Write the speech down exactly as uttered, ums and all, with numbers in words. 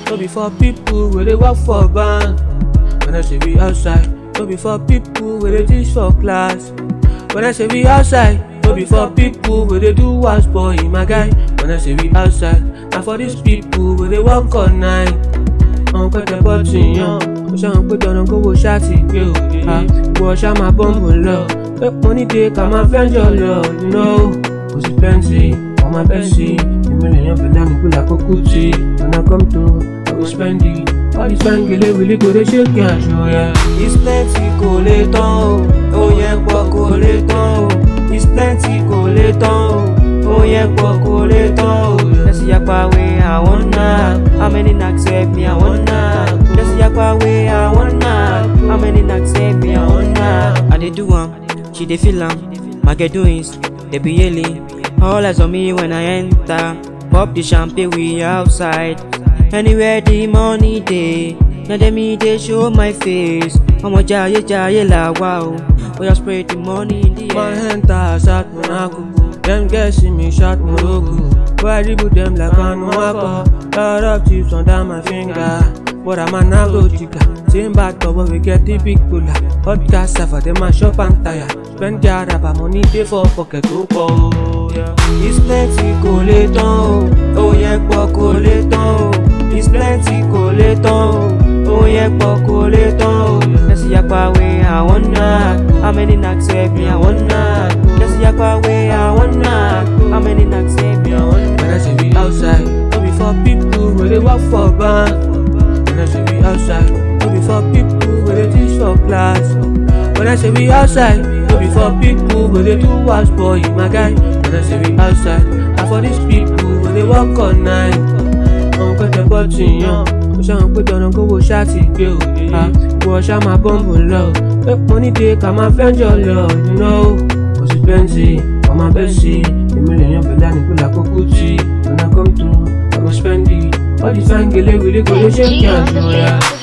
no be for people where they work for bank. When I say we outside, no be for people where they teach for class. When I say we outside, no be for people where they do wash boy, my guy. When I say we outside, na for these people where they work all night. I'm cut the button, yo. I'm trying to put on a go shotty, yo. Ah, wash out my bumble love. Make money take, I'm a friend, your love, you know. Cause it's plenty, on my bestie. The million for them, pull up a coochie. When I come through, I will spend it. All this fine girl, really go to shake and show, yeah. It's plenty, go late on. Oh, yeah, go late on. It's plenty, go late on. Oh, yeah, go late on. Let's see your way, I wanna. How many knocks save me, I wanna. Let's see your way, I wanna. How many knocks save me, I wanna. I dey do am, she dey feel am. My get doings, they be yelling. All eyes on me when I enter. Pop the champagne, we outside. Anywhere the money day, now them me they show my face. I'ma jaye jaye la wow. We just spray the money in the My air. hand has shot Monaco. Them girls see me shot Morocco. But I dribble them like I know I lot of chips under my finger. But I'm an agro-digger. Same bad but we get the big puller. Hot gas for them a shop and tire. Spend their rubber money they for pocket to go. Yeah. It's plenty coleton. Oh yeah, coleton. It's plenty coleton. Oh yeah, coleton. Let's see your way, I wanna. How many knocks save me, I wanna. Let's see your way, I wanna. How many knocks save me, I wanna. When I say we outside, no be for people where they work for bank. When I say we outside, no be for people where they teach for class. When I say we outside, no be for people where they do wash boy, my guy. When I say we outside, na for these people where they work all night. I'm cut the button, yo. I'm trying to put on a go shotty, yo. Ah, wash out my bumble love. Make money take, I'm a friend, your love, you know. Cause it's plenty, on my bestie. The million for that, pull up a coochie. When I come through, I will spend it. All this fine girl, really go to shake and show, yeah.